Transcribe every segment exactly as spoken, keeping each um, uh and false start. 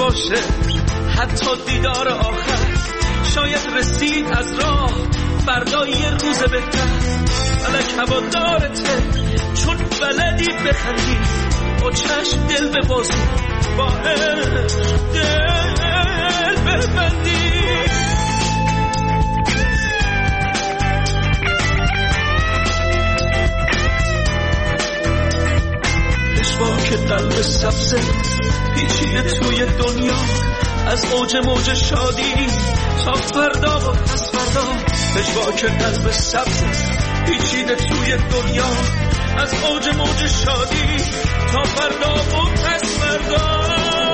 باشه حتی دیدار آخر، شاید رسید از راه فردا یه روز بهتر. فلک هوادارته چون بلدی بخندی، با چشم دل ببازی، با عشق دل ببندی. که قلب سبزه پیچیده توی دنیا، از اوج موج شادی تا فردا و پس فردا. پژواک قلب سبزه پیچیده توی دنیا، از اوج موج شادی تا فردا و پس فردا.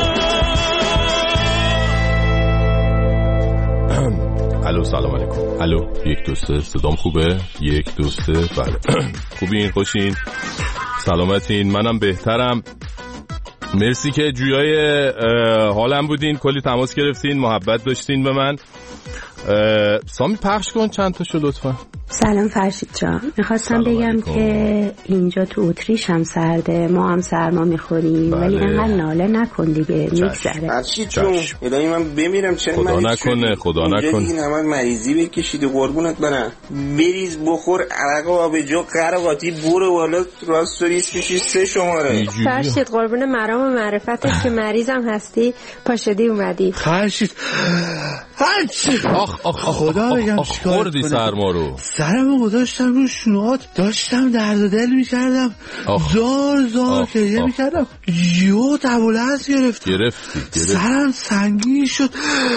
الو سلام علیکم. الو یک دو سه، صدام خوبه؟ یک دو سه. بله خوبین؟ خوشین؟ سلامتین؟ منم بهترم، مرسی که جویای حالم بودین، کلی تماس گرفتین، محبت داشتین به من. سامی پخش کن چند تاشو لطفا. سلام فرشید جان، میخواستم بگم علیکم. که اینجا تو اتریش هم سرده، ما هم سرما میخوریم، ولی بله. انقدر ناله نکن دیگه، میگذره. فرشید جون الهی من بمیرم، چرا خدا نکنه خدا نکنه این همه مریضی بکشید قربونت برم. بریز بخور عرق و آبجو قرقاتی برو بالا، راست ریس کشی سه شماره. فرشید قربون مرام و معرفتت که مریضم هستی پاشدی اومدی. فرشید فرشید آخ آخ خدا بگم چیکار خوردی سرما رو؟ سرمو گذاشتم رو شنوهات، داشتم درد و دل میکردم، زار زار که یه میکردم، یو تبولت گرفت گرفتی سرم سنگین شد.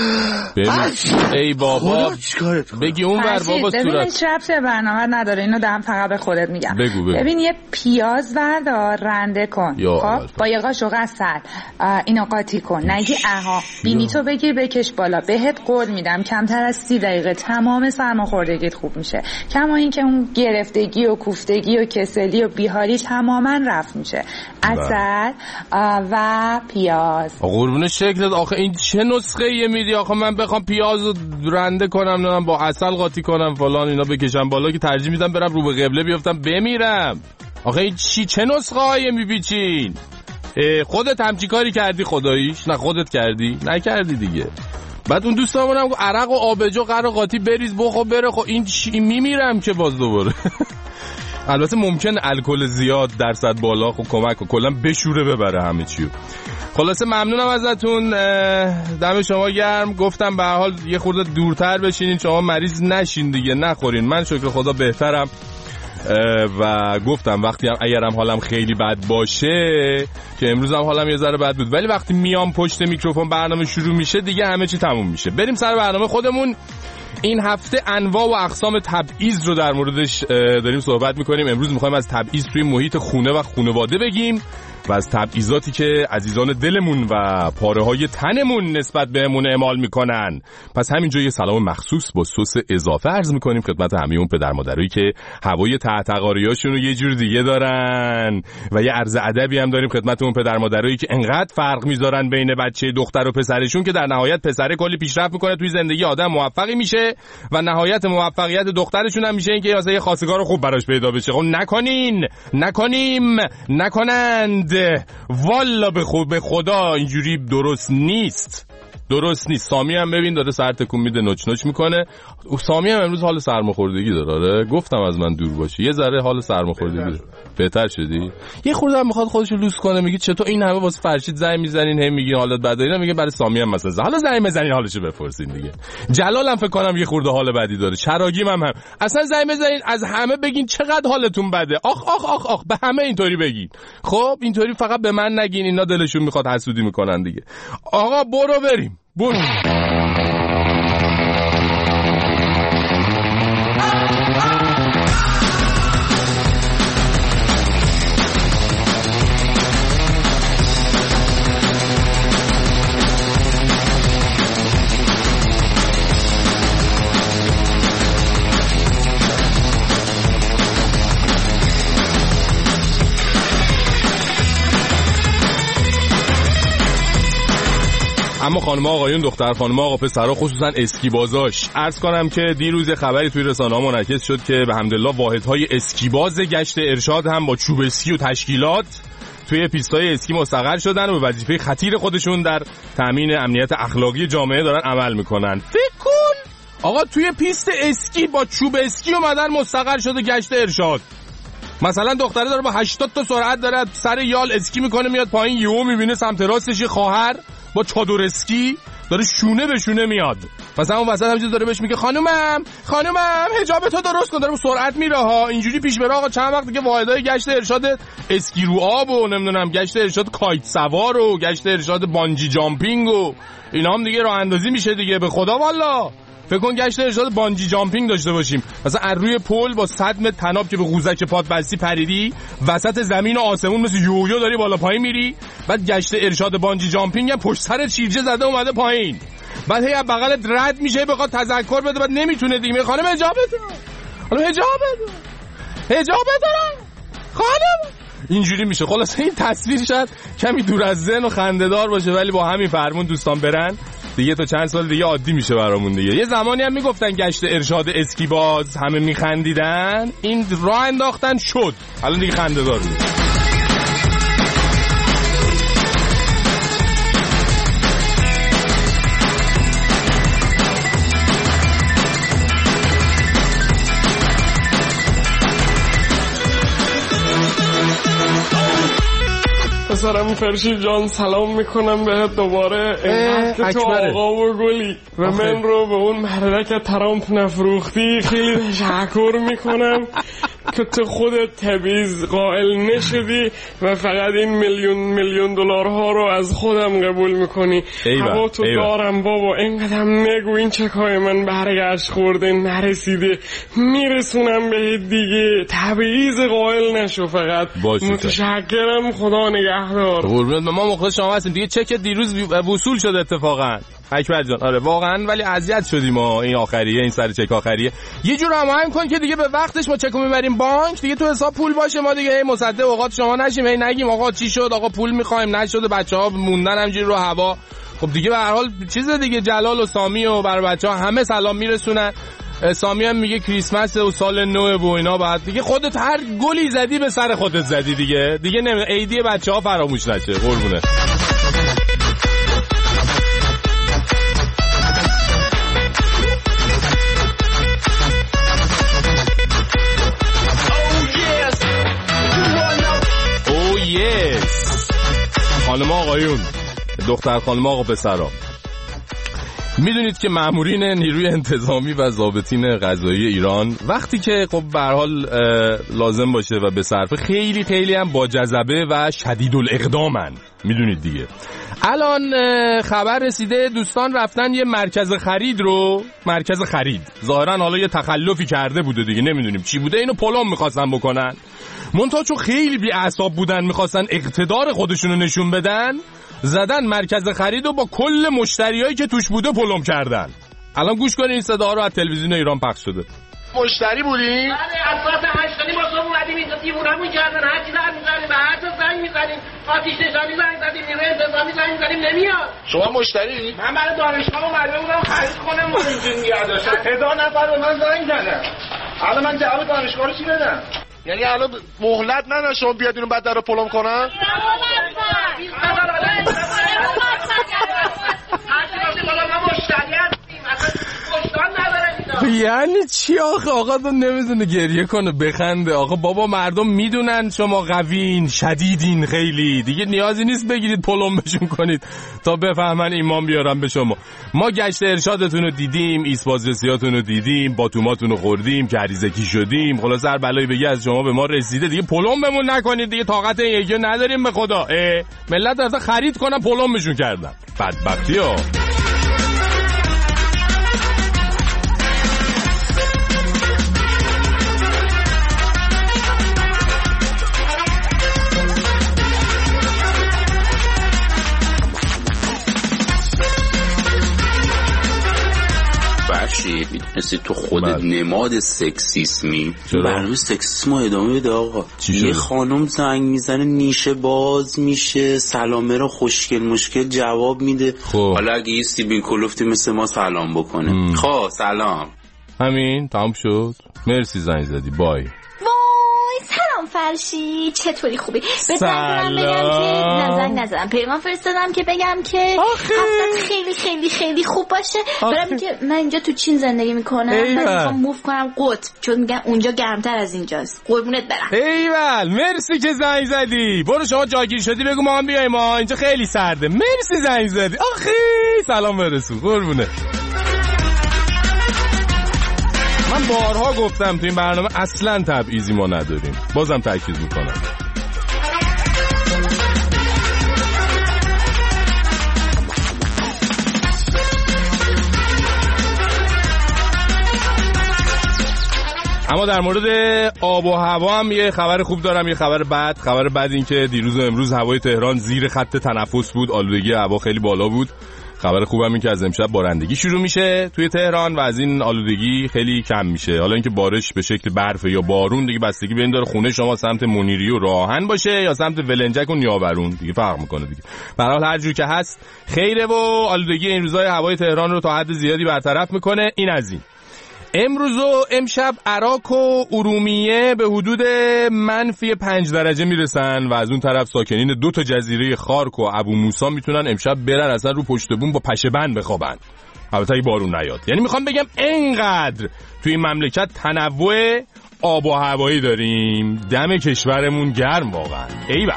ای بابا بگی اون ور بابا صورت. ببین شرط برنامه نداره، اینو دارم فقط به خودت میگم. بگو بگو. ببین یه پیاز بردار رنده کن، خب با یه قاشق عسل اینو قاطی کن، نگی اها بینی تو بگیر بکش بالا. بهت قول میدم کمتر از سی دقیقه تمام سرماخوردگیت خوب میشه. کما این که اون گرفتگی و کوفتگی و کسلی و بیحالی تماما رفت میشه. عسل و پیاز. قربون شکلت، آخه این چه نسخه ایه میدی؟ آخه من بخوام پیاز رو رنده کنم، نه با عسل قاطی کنم فلان اینا بکشم بالا، که ترجیح میدم برم رو به قبله بیافتم بمیرم. آخه این چی چه نسخه هایی میپیچین؟ خودت همچی کاری کردی خداییش؟ نه خودت کردی؟ نکردی دیگه. بعد اون دوستامون هم عرق و آبجو قرقاتی بریز بخور بره. خب این چی میمیرم که باز دوباره. البته ممکن الکل زیاد درصد بالا خب کمک کلا بشوره ببره همه چیو. خلاصه ممنونم ازتون، دم شما گرم. گفتم به هر حال یه خورده دورتر بشینین، شما مریض نشین دیگه، نخورین. من شکر خدا بهترم و گفتم وقتی هم اگرم حالم خیلی بد باشه، که امروز هم حالم یه ذره بد بود، ولی وقتی میام پشت میکروفون برنامه شروع میشه دیگه همه چی تموم میشه. بریم سر برنامه خودمون. این هفته انواع و اقسام تبعیض رو در موردش داریم صحبت میکنیم. امروز میخوایم از تبعیض توی محیط خونه و خانواده بگیم و از تبعیضاتی که عزیزان دلمون و پاره های تنمون نسبت بهمون اعمال میکنن. پس همینجا یه سلام مخصوص با سس اضافه عرض میکنیم خدمت همه اون پدر مادرایی که هوای تعتقاریاشون رو یه جور دیگه دارن، و یه عرض ادبی هم داریم خدمت اون پدر مادرایی که انقدر فرق میذارن بین بچه دختر و پسرشون که در نهایت پسر کلی پیشرفت میکنه توی زندگی، آدم موفقی میشه و نهایت موفقیت دخترشون هم میشه اینکه یه خواستگار خوب براش پیدا بشه. خب نکنین، نکنیم، نکنند. والا به خود به خدا اینجوری درست نیست، درست نیست. سامی هم ببین داره سر تکون میده، نوچ نوچ میکنه. سامی هم امروز حال سرماخوردگی داره. گفتم از من دور باشی، یه ذره حال سرماخوردگی داره. بهتر شدی؟ یه خورده هم میخواد خودشو لوس کنه، میگه چطور این همه واسه فرشید زنگ میزنین، هم میگین حالت بده، اینا میگه برای سامی هم مثلا حالا زنگ بزنین حالشو بپرسین دیگه. جلال هم فکر کنم یه خورده حال بدی داره، چراگیم هم, هم اصلا زنگ بزنین از همه بگین چقدر حالتون بده، آخ آخ آخ آخ به همه اینطوری بگین. خب اینطوری فقط به من نگین، اینا دلشون میخواد حسودی میکنن دیگه. آقا برو بریم، برو. اما خانم آقایون، دختر خانم آقا پسرها، خصوصا اسکیبازاش، عرض کنم که دیروز خبری توی رسانه‌ها منعکس شد که به حمدالله واحدهای اسکیباز گشت ارشاد هم با چوب اسکی و تشکیلات توی پیستای اسکی مستقر شدن و به وظیفه خطیر خودشون در تامین امنیت اخلاقی جامعه دارن عمل میکنن. فکر کن آقا توی پیست اسکی با چوب اسکی اومدن مستقر شده گشت ارشاد. مثلا دختره داره با هشتاد تا سرعت داره سر یال اسکی میکنه میاد پایین، یهو میبینه سمت راستش یه خواهر با چادر اسکی داره شونه به شونه میاد. مثلا اون وسط همینجوری داره بهش میگه خانومم خانومم حجابتو درست کن، داره با سرعت میره ها. اینجوری پیش بره آقا چند وقت دیگه واحدهای گشت ارشاد اسکی رو آب و نمیدونم گشت ارشاد کایت سوار و گشت ارشاد بانجی جامپینگ و اینا هم دیگه راه اندازی میشه دیگه. به خدا والا فکر کن گشت ارشاد بانجی جامپینگ داشته باشیم، مثلا از روی پل با صد متر تناب که به قوزک پات بستی پریدی وسط زمین و آسمون مثل یویو داری بالا پایین میری، بعد گشت ارشاد بانجی جامپینگ هم پشت سرت شیرجه زده اومده پایین، بعد هی از بغلت رد میشه بخواد تذکر بده بعد نمیتونه دیگه. میگه خانم حجاب بده، خانم حجاب بده، حجاب بده خانم. اینجوری میشه. خلاصه این تصویر شاید کمی دور از ذهن و خنده‌دار باشه ولی با همین فرمون دوستان برن دیگه تا چند سال دیگه عادی میشه برامون دیگه. یه زمانی هم میگفتن گشت ارشاد اسکی باز، همه میخندیدن، این راه انداختن شد، الان دیگه خنده‌دار میشه. پسرم فرشید جان سلام میکنم بهت دوباره. اینقدر که تو آقا و گلی و من رو به اون مردک ترامپ نفروختی خیلی تشکر میکنم که تو خودت تبعیض قائل نشدی و فقط این میلیون میلیون دلارها رو از خودم قبول میکنی. هوا تو دارم بابا، اینقدر نگو این چکای من برگشت خورده نرسیده، میرسونم به دیگه. تبعیض قائل نشو فقط. متشکرم، خدا نگهدار. قربونت، ما مخلص شما هستیم دیگه. چک دیروز وصول شد اتفاقا اکبر جان. آره واقعا ولی اذیت شدیم ما این آخریه، این سر چک آخریه. یه جور هماهنگ کن که دیگه به وقتش ما چکو میبریم بانک، دیگه تو حساب پول باشه، ما دیگه هی مصدق اوقات شما نشیم، هی نگیم آقا چی شد، آقا پول میخوایم نشده، بچه‌ها موندن همینجوری رو هوا. خب دیگه به هر حال چیز دیگه، جلال و سامی و بر بچه‌ها همه سلام میرسونن. سامی هم میگه کریسمس و سال نو و اینا، بعد دیگه خودت هر گلی زدی به سر خودت زدی دیگه. دیگه نمی عیدی بچه‌ها فراموش نشه قربونه. خانم آقایون، دختر خانم آقا پسرا، میدونید که مامورین نیروی انتظامی و ضابطین قضایی ایران وقتی که خب به هر حال لازم باشه و به صرفه خیلی خیلی هم با جذبه و شدید الاقدامن. میدونید دیگه الان خبر رسیده دوستان رفتن یه مرکز خرید رو، مرکز خرید ظاهرا حالا یه تخلفی کرده بوده دیگه، نمیدونیم چی بوده، اینو پلم میخواستن بکنن. منتها چون خیلی بی اعصاب بودن میخواستن اقتدار خودشونو نشون بدن، زدن مرکز خرید و با کل مشتریایی که توش بوده پلم کردن. الان گوش کنین این صدا رو از تلویزیون ایران پخش شده. مشتری بودی؟ بله، از ساعت هشت صبح با صبح اومدیم اینجا دیوونمون کردن، هر چی زنگ می‌زنیم به هر جا زنگ می‌زنیم، آتش نشانی زنگ زدیم، نیروی انتظامی زنگ زدیم نمیاد. شما مشتری؟ من برای دانشگاه اومده بودم خرید کنم و اینجوری نگه داشتم. هزار نفر به من زنگ زدن. الان من جواب دانشگاه رو چی بدم؟ یعنی الان مهلت ندن شما بیاد اینو بعد درو پلم کنن؟ یعنی چی آخه؟ آقا تو نمیدونه گریه کنه بخنده. آقا بابا مردم میدونن شما قوین شدیدین، خیلی دیگه نیازی نیست بگیرید پلم بشون کنید تا بفهمن ایمان بیارن به شما. ما گشت ارشادتون رو دیدیم، ایسپازرسیاتون رو دیدیم، باتوماتون رو خوردیم، کریزکی شدیم، خلاص هر بلایی بگی از شما به ما رسیده دیگه. پلم بمون نکنید دیگه، طاقت این یکی نداریم به خدا. ملت اصلا خرید کنن پلم بشون کردن. بدبختی ها. میدونستی تو خودت نماد سکسیسمی؟ برنامه سکسیسم رو ادامه بده آقا. یه خانم زنگ میزنه نیشه باز میشه، سلامه رو خوشگل مشکل جواب میده. خب حالا اگه یه سیبین کلوفتی مثل ما سلام بکنه. خب سلام. همین تمام شد. مرسی زنگ زدی. بای. وای سلام فرشی چطوری خوبی؟ به زنگ بگم که نزنگ نزدم پیغام فرستادم که بگم که هفتت خیلی خیلی خیلی خوب باشه. برام که من اینجا تو چین زندگی میکنم، من میخوام موو کنم قطب، چون میگن اونجا گرمتر از اینجاست. قربونت برم. ایول مرسی که زنگ زدی. برو شما جاگیر شدی بگو ما هم بیایم، ما اینجا خیلی سرده. مرسی زنگ زدی. آخی سلام برسون. قربونه. من بارها گفتم تو این برنامه اصلا تبعیضی ما نداریم، بازم تاکید میکنم. اما در مورد آب و هوا هم یه خبر خوب دارم، یه خبر بد. خبر بد این که دیروز و امروز هوای تهران زیر خط تنفس بود، آلودگی هوا خیلی بالا بود. خبر خوبم این که از امشب بارندگی شروع میشه توی تهران و از این آلودگی خیلی کم میشه. حالا اینکه بارش به شکل برف یا بارون دیگه بستگی به این داره خونه شما سمت منیری و راهن باشه یا سمت ولنجک و نیاورون، دیگه فرق میکنه دیگه. به هر حال هر جور که هست خیره و آلودگی این روزهای هوای تهران رو تا حد زیادی برطرف میکنه. این از این. امروز و امشب عراق و ارومیه به حدود منفی پنج درجه میرسن و از اون طرف ساکنین دو تا جزیره خارک و ابو موسی میتونن امشب برن اصلا رو پشت بوم با پشه بند بخوابن. البته اگه بارون نیاد. یعنی میخوام بگم انقدر توی این مملکت تنوع آب و هوایی داریم، دم کشورمون گرم واقعا. ایول.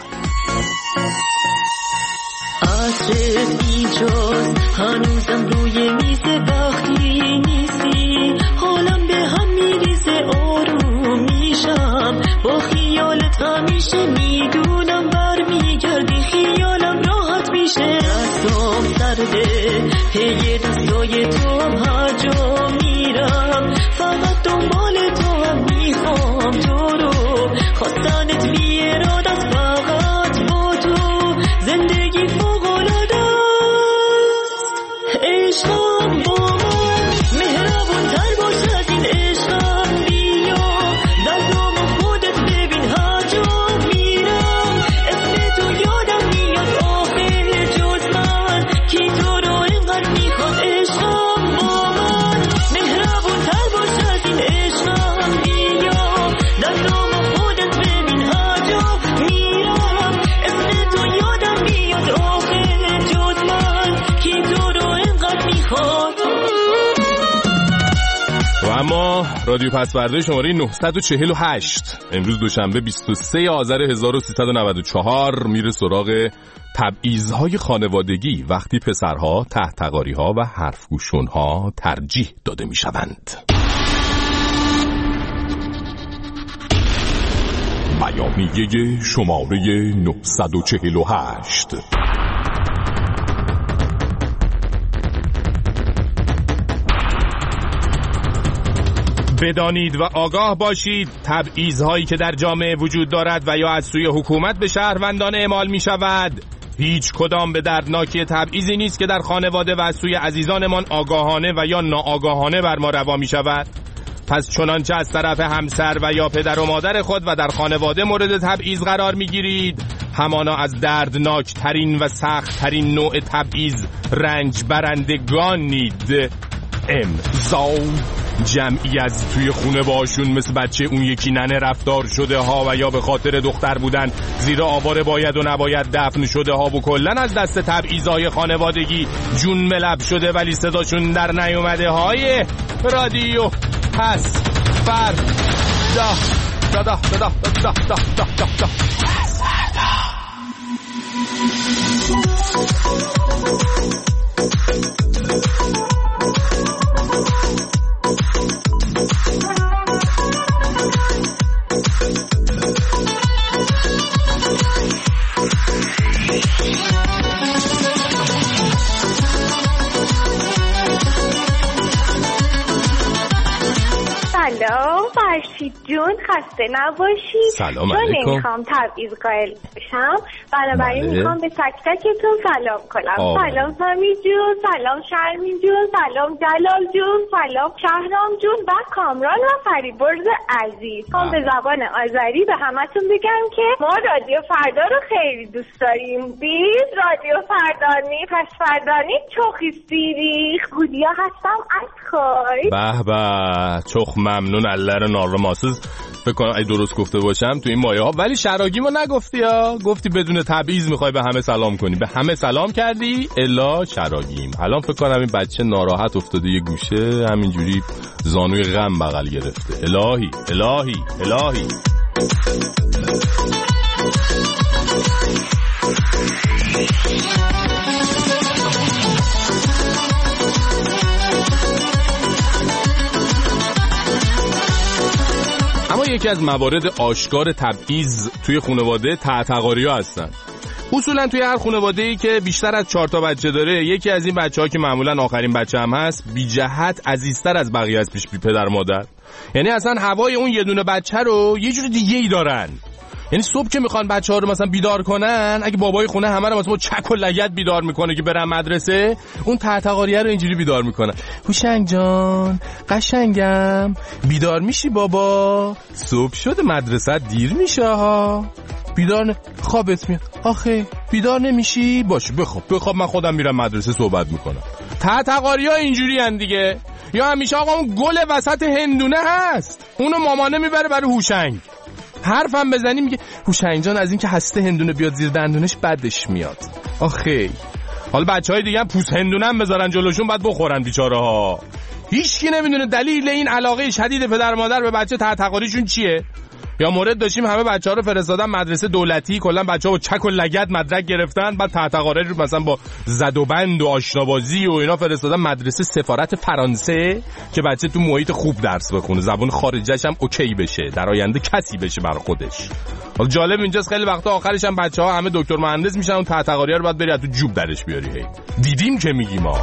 عصر ایجاز هنوزم روی میز وقتی نیستی، حالم به هم میریزه آروم میشم با خیالت همیشه، میدونم برمیگردی خیالم راحت میشه. دستام سرده پی دستای تو هم هر جا میرم، فقط دنبال تو هم میخوام تو رو، خواستنت بیرادت فقط با تو، زندگی فوق‌العاده است. عشقم با من مهربون تر باش از این عشقم، بیا در نام خودت ببین هر جا میرم، اسم تو یادم میاد آخر جز من، کی تو رو اینقدر میخواد. عشقم با من مهربون تر باش از این عشقم، بیا در نام خودت ببین هر جا میرم، اسم تو یادم میاد آخر جز من، کی تو رو اینقدر میخواد. و اما رادیو پسورده شماره نهصد و چهل و هشت امروز دوشنبه بیست و سه آذر هزار و سیصد و نود و چهار میره سراغ تبعیض‌های خانوادگی وقتی پسرها تحتقاری‌ها و حرفگوشون‌ها ترجیح داده میشوند. بیانیه شماره نهصد و چهل و هشت. بدانید و آگاه باشید تبعیض‌هایی که در جامعه وجود دارد و یا از سوی حکومت به شهروندان اعمال می شود هیچ کدام به دردناکی تبعیضی نیست که در خانواده و از سوی عزیزانمان آگاهانه و یا ناآگاهانه بر ما روا می شود. پس چنانچه از طرف همسر و یا پدر و مادر خود و در خانواده مورد تبعیض قرار می گیرید، همانا از دردناک ترین و سخت ترین نوع تبعیض رنج برندگانید. امضا جمعی از توی خونه باشون مثل بچه اون یکی ننه رفتار شده ها و یا به خاطر دختر بودن زیر آواره باید و نباید دفن شده ها و کلن از دست تبعیضای خانوادگی جون ملب شده ولی صداشون در نیومده های رادیو پس فر دا دا دا دا دا دا دا دا دا. سلام فرشید جون، خسته نباشید. سلام علیکم. چون نمیخوام تبعیض قائل بشم بنابراین میخوام به تک تکتون سلام کنم. آه. سلام سامی جون، سلام شرمین جون، سلام جلال جون، سلام شهرام جون و کامران و فریبرز عزیز. میخوام به زبان آذری به همتون بگم که ما رادیو فردا رو خیلی دوست داریم. بیز رادیو فردانی پس فردانی چوخی سیری خودیا هستم از خواهی. به به چوخ ممنون. الله رو نار رو ناسز فکر کنم اگه درست گفته باشم تو این مایه ها. ولی شراگیمو نگفتی ها، گفتی بدون تبعیض میخوای به همه سلام کنی، به همه سلام کردی الا شراگیم. الان فکر کنم این بچه ناراحت افتاده یه گوشه همینجوری زانوی غم بغل گرفته. الهی الهی الهی. اما یکی از موارد آشکار تبعیض توی خانواده تعتقاری‌ها هستن. اصولا توی هر خانواده‌ای که بیشتر از چهار تا بچه داره، یکی از این بچه‌ها که معمولا آخرین بچه هم هست، بی جهت عزیزتر از بقیه است پیش بی پدر مادر. یعنی اصلا هوای اون یه دونه بچه رو یه جور دیگه‌ای دارن. یعنی صبح که میخوان بچه‌ها رو مثلا بیدار کنن، اگه بابای خونه همه رو مثلا چک و لگد بیدار میکنه که برن مدرسه، اون تعتقاریه رو اینجوری بیدار میکنن. هوشنگ جان قشنگم بیدار میشی بابا؟ صبح شده مدرسه دیر میشه ها. بیدار نه خوابت میاد. آخه بیدار نمیشی؟ باشه بخواب بخواب من خودم میرم مدرسه صحبت میکنم. تعتقاری‌ها اینجوری ان دیگه. یا همیشه آقا اون گل وسط هندونه هست، اونو مامانه میبره برای هوشنگ. حرفم بزنی میگه هوشنگ جان از این که هسته هندونه بیاد زیر دندونش بدش میاد. آخه حالا بچهای دیگه هم پوست هندونه هم بذارن جلوشون بعد بخورن بیچاره ها. هیچکی نمیدونه دلیل این علاقه شدید پدر مادر به بچه تعتقاریشون چیه. یا مورد داشتیم همه بچه‌ها رو فرستادن مدرسه دولتی، کلا بچه‌ها چک و لگد مدرک گرفتن، بعد تعتقاری رو مثلا با زد و بند و آشنابازی و اینا فرستادن مدرسه سفارت فرانسه که بچه تو محیط خوب درس بخونه، زبان خارجیش هم اوکی بشه، در آینده کسی بشه برای خودش. حالا جالب اینجاست خیلی وقتا آخرش هم بچه‌ها همه دکتر مهندس میشن، اون تعتقاری‌ها رو بعد بری تو جوب درش بیاری. هی دیدیم که میگیم ما.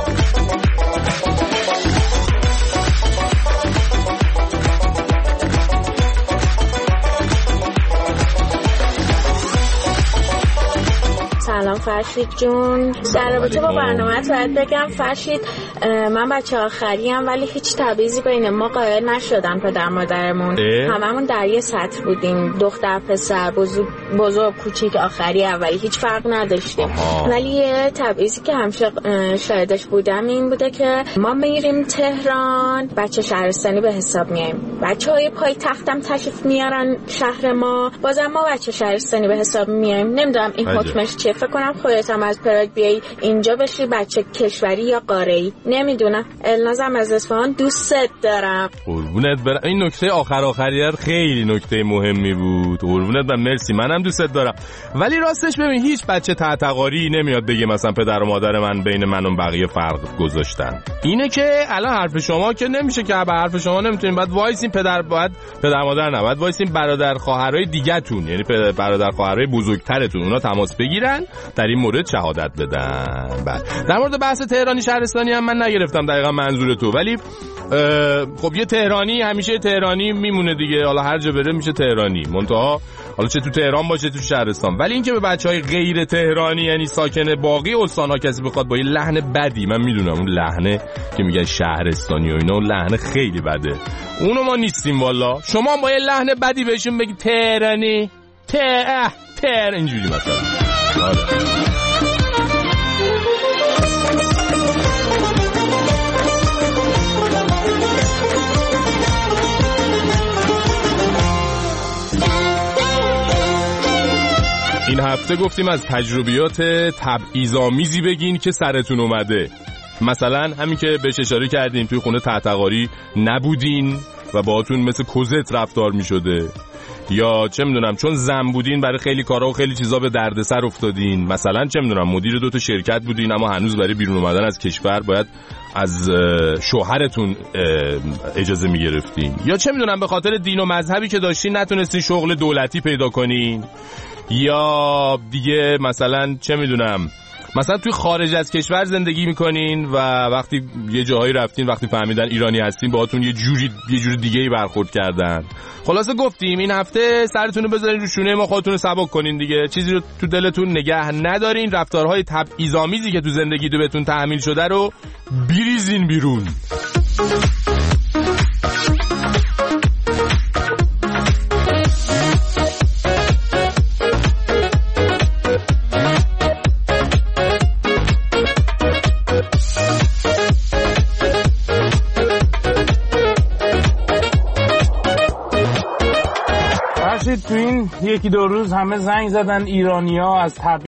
سلام فرشید جون، در رابطه با برنامه‌ات باید بگم فرشید من بچه آخریم ولی هیچ تبعیضی بین ما قائل نشدن پدر مادرمون. هممون در یه سطح بودیم، دختر پسر بزرگ بزرگ کوچیک آخری اولی هیچ فرق نداشتیم. ولی یه تبعیضی که همیشه شاهدش بودم این بوده که ما میریم تهران بچه شهرستانی به حساب میایم، بچهای پای تختم تشریف میارن شهر ما بازم ما بچه شهرستانی به حساب میایم. نمیدونم این حکمش چیه، فکر کنم خودت هم از پراگ بیای اینجا بشی بچه کشوری یا قاره‌ای. نمیدونم. النازم از اصفهان دوستت دارم. قربونت برم. این نکته آخر آخریه خیلی نکته مهمی بود. قربونت برم، مرسی، منم دوستت دارم. ولی راستش ببین هیچ بچه تعتقاری نمیاد بگه مثلا پدر و مادر من بین من و بقیه فرق گذاشتن. اینه که الان حرف شما که نمیشه که به حرف شما نمیتونین، بعد وایسین پدر باید پدر مادر نه، بعد وایسین برادر خواهرای دیگه‌تون، یعنی برادر خواهرای بزرگترتون اونا تماس بگیرن در این مورد شهادت بدن. بعد در مورد بحث تهرانی شهرستانی هم من نگرفتم دقیقاً منظور تو، ولی خب یه تهرانی همیشه تهرانی میمونه دیگه، حالا هر جا بره میشه تهرانی، منتها حالا چه تو تهران باشه تو شهرستان. ولی اینکه به بچهای غیر تهرانی یعنی ساکن باقی استان‌ها کسی بخواد با یه لحن بدی، من میدونم اون لحنه که میگن شهرستانی و اینا، اون لحن خیلی بده، اونو ما نیستیم والا. شما با یه لحن بدی بهشون بگی تهرانی ته تهر اینجوری مثلا. آره. این هفته گفتیم از تجربیات تبعیض‌آمیزی بگین که سرتون اومده. مثلا همین که بهش اشاره کردیم توی خونه تعتقاری نبودین و باهاتون مثل کوزت رفتار می‌شده، یا چه میدونم چون زن بودین برای خیلی کارا و خیلی چیزا به دردسر افتادین. مثلا چه میدونم مدیر دو تا شرکت بودین اما هنوز برای بیرون اومدن از کشور باید از شوهرتون اجازه میگرفتین، یا چه میدونم به خاطر دین و مذهبی که داشتین نتونستین شغل دولتی پیدا کنین، یا دیگه مثلا چه میدونم مثلا توی خارج از کشور زندگی میکنین و وقتی یه جاهایی رفتین وقتی فهمیدن ایرانی هستین باهاتون یه جوری یه جور دیگه‌ای برخورد کردن. خلاصه گفتیم این هفته سرتون رو بذارین رو شونه ما، خودتون رو سبک کنین دیگه، چیزی رو تو دلتون نگه ندارین، رفتارهای تبعیض‌آمیزی که تو زندگی دو بهتون تحمیل شده رو بریزین بیرون. این یکی دو روز همه زنگ زدن ایرانی‌ها از